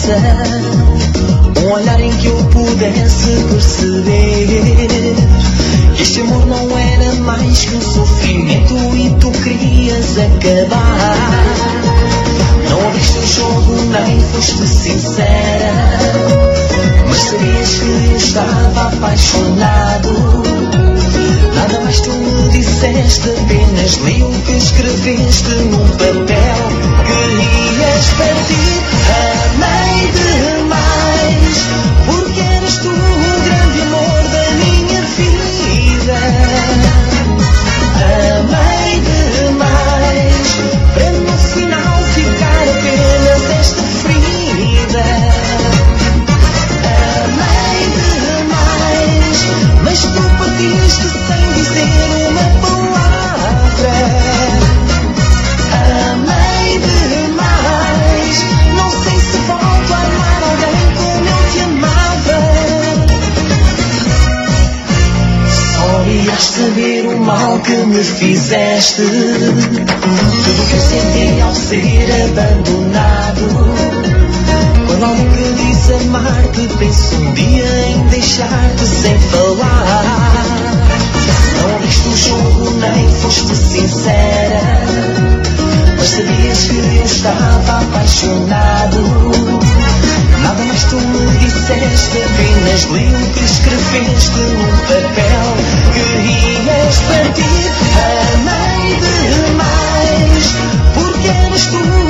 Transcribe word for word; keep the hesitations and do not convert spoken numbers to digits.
conversa, um olhar em que eu pudesse perceber que este amor não era mais que um sofrimento e tu querias acabar. Não abriste o jogo nem foste sincera, mas sabias que eu estava apaixonado. Nada mais tu me disseste, apenas li o que escreveste num papel. Querias partir, amei demais, porque eras tu o grande amor da minha vida. Amei demais, para no final ficar apenas esta ferida. Amei demais, mas tu partiste sem dizer uma palavra. Amei demais, não sei se volto a amar alguém como eu te amava. Só ias saber o mal que me fizeste, tudo que eu senti ao ser abandonado. Quando alguém que diz amar-te, penso um dia em deixar-te sem falar. Não abriste o jogo nem foste sincera, mas sabias que eu estava apaixonado. Nada mais tu me disseste, apenas li o que escreveste num papel. Querias partir, amei demais, porque eras tu